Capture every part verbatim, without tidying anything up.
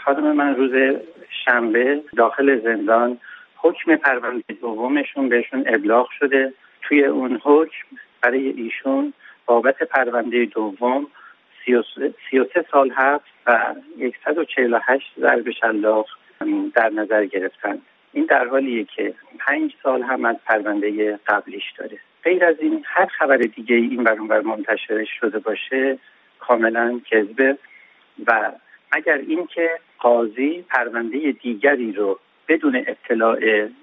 خانم من روز شنبه داخل زندان حکم پرونده دومشون بهشون ابلاغ شده. توی اون حکم برای ایشون بابت پرونده دوم سی و سه سال حبس و صد و چهل و هشت ضرب شلاق در نظر گرفتن. این در حالیه که پنج سال هم از پرونده قبلیش داره. غیر از این هر خبر دیگه این بر اون بر منتشر شده باشه کاملا کذبه و مگر اینکه قاضی پرونده دیگری رو بدون اطلاع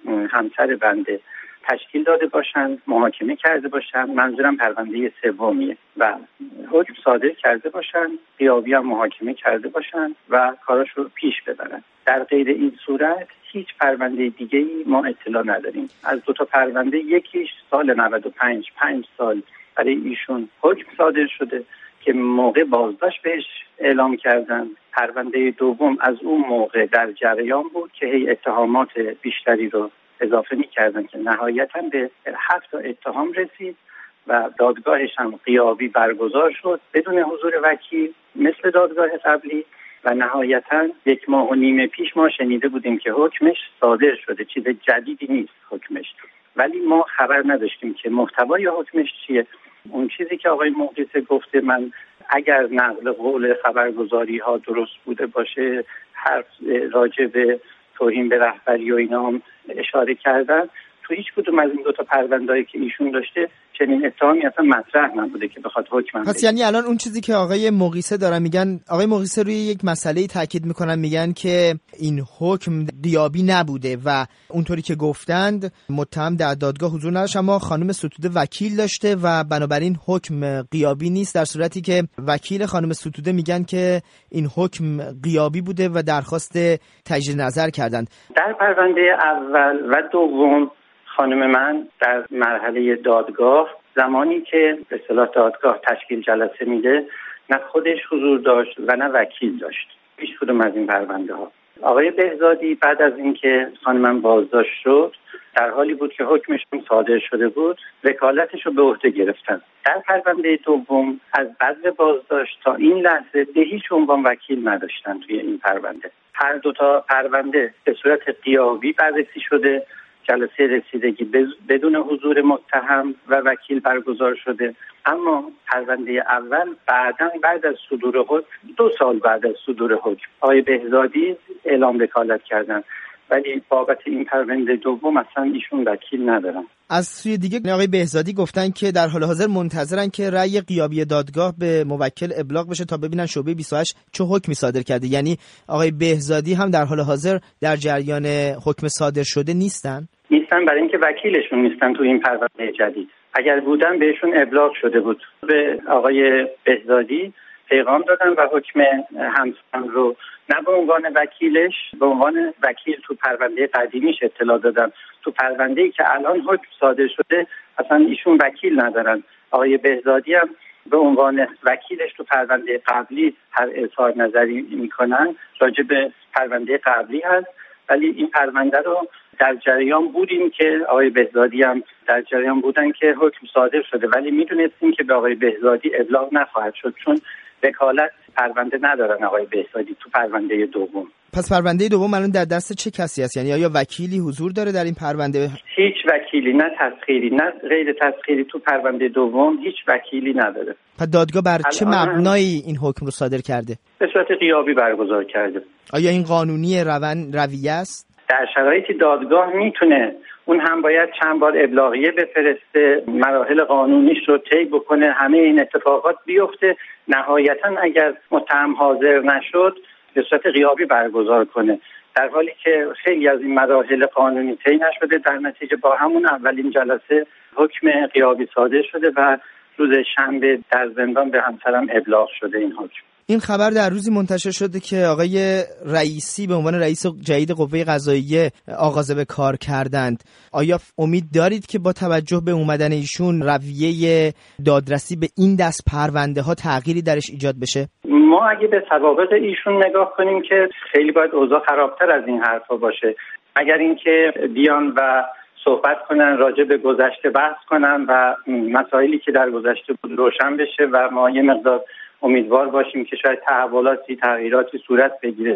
همسر بنده تشکیل داده باشند، محاکمه کرده باشند، منظورم پرونده سومیه و حکم صادر کرده باشند، غیابی هم محاکمه کرده باشند و کاراش رو پیش ببرند. در غیر این صورت هیچ پرونده دیگه‌ای ما اطلاع نداریم. از دو تا پرونده یکیش سال نود و پنج پنج سال برای ایشون حکم صادر شده که موقع بازداشت بهش اعلام کردن. پرونده دوم از اون موقع در جریان بود که هی اتهامات بیشتری رو اضافه می‌کردن که نهایتاً به هفت تا اتهام رسید و دادگاهش هم غیابی برگزار شد بدون حضور وکیل مثل دادگاه قبلی و نهایتاً یک ماه و نیم پیش ما شنیده بودیم که حکمش صادر شده. چیز جدیدی نیست حکمش، ولی ما خبر نداشتیم که محتوای حکمش چیه. اون چیزی که آقای مقیسه گفته، من اگر نقل قول خبرگزاری ها درست بوده باشه، حرف راجع به توهین به رهبری و اینا هم اشاره کردن، تو هیچ کدوم از این دو تا پرونده‌ای که ایشون داشته چنین اتهامی اصلا مطرح نبوده که بخواد حکم. پس یعنی الان اون چیزی که آقای مقیسه دارن میگن، آقای مقیسه روی یک مسئله تاکید میکنن، میگن که این حکم غیابی نبوده و اونطوری که گفتند متهم در دادگاه حضور نداشت اما خانم ستوده وکیل داشته و بنابراین حکم غیابی نیست، در صورتی که وکیل خانم ستوده میگن که این حکم غیابی بوده و درخواست تجدید نظر کردند. در پرونده اول و دوم خانم من در مرحله دادگاه زمانی که به اصطلاح دادگاه تشکیل جلسه میده نه خودش حضور داشت و نه وکیل داشت هیچ کدوم از این پرونده ها. آقای بهزادی بعد از اینکه خانم من بازداشت شد در حالی بود که حکمشون صادر شده بود وکالتش رو به عهده گرفتن. در پرونده دوم از بعد بازداشت تا این لحظه به هیچ عنوان وکیل نداشتن. توی این پرونده هر دو تا پرونده به صورت غیابی بررسی شده، جلسه رسیدگی بدون حضور متهم و وکیل برگزار شده، اما پرونده اول بعداً بعد از صدور حکم دو سال بعد از صدور حکم آقای بهزادی اعلام وکالت کردن، ولی بابت این پرونده دوم اصلا ایشون وکیل ندارن. از سوی دیگه آقای بهزادی گفتن که در حال حاضر منتظرن که رأی غیابی دادگاه به موکل ابلاغ بشه تا ببینن شعبه بیست و هشت چه حکمی صادر کرده. یعنی آقای بهزادی هم در حال حاضر در جریان حکم صادر شده نیستن؟ نیستن برای اینکه وکیلشون نیستن تو این پرونده جدید. اگر بودن بهشون ابلاغ شده بود. به آقای بهزادی پیغام دادن و حکم همسرم رو نه به عنوان وکیلش، به عنوان وکیل تو پرونده قدیمیش اطلاع دادن. تو پرونده‌ای که الان حکم صادر شده اصلا ایشون وکیل ندارن. آقای بهزادی هم به عنوان وکیلش تو پرونده قبلی هر اظهار نظری میکنن راجع به پرونده قبلی هست، ولی این پرونده رو در جریان بودیم که آقای بهزادی هم در جریان بودن که حکم صادر شده، ولی میدونستیم که به آقای بهزادی ابلاغ نخواهد شد چون وکالت پرونده ندارن آقای بهزادی تو پرونده دوم. پس پرونده دوم الان در دست چه کسی است؟ یعنی آیا وکیلی حضور داره در این پرونده؟ هیچ وکیلی، نه تسخیری نه غیر تسخیری، تو پرونده دوم هیچ وکیلی نداره. پس دادگاه بر چه مبنایی این حکم رو صادر کرده؟ به صورت غیابی برگزار کرده. آیا این قانونی روان رویه است؟ در شرایطی دادگاه میتونه، اون هم باید چند بار ابلاغیه بفرسته، مراحل قانونیش رو طی بکنه، همه این اتفاقات بیفته، نهایتا اگر متهم حاضر نشد به صورت غیابی برگزار کنه، در حالی که خیلی از این مراحل قانونی طی نشده. در نتیجه با همون اولین جلسه حکم غیابی صادر شده و روز شنبه در زندان به همسرم ابلاغ شده این حکم. این خبر در روزی منتشر شده که آقای رئیسی به عنوان رئیس جدید قوه قضاییه آغاز به کار کردند. آیا امید دارید که با توجه به اومدن ایشون رویه دادرسی به این دست پرونده ها تغییری درش ایجاد بشه؟ ما اگه به سوابق ایشون نگاه کنیم که خیلی باید اوضاع خرابتر از این حرفا باشه. اگر اینکه بیان و صحبت کنن راجع به گذشته بحث کنن و مسائلی که در گذشته بود روشن بشه و ما یه مقدار امیدوار باشیم که شاید تحولاتی تغییراتی صورت بگیره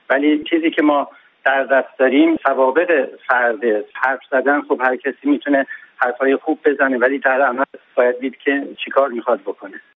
ولی چیزی که ما در دست داریم سوابق فرد. حرف زدن خب هر کسی میتونه حرفای خوب بزنه، ولی در عمل باید دید که چیکار میخواد بکنه.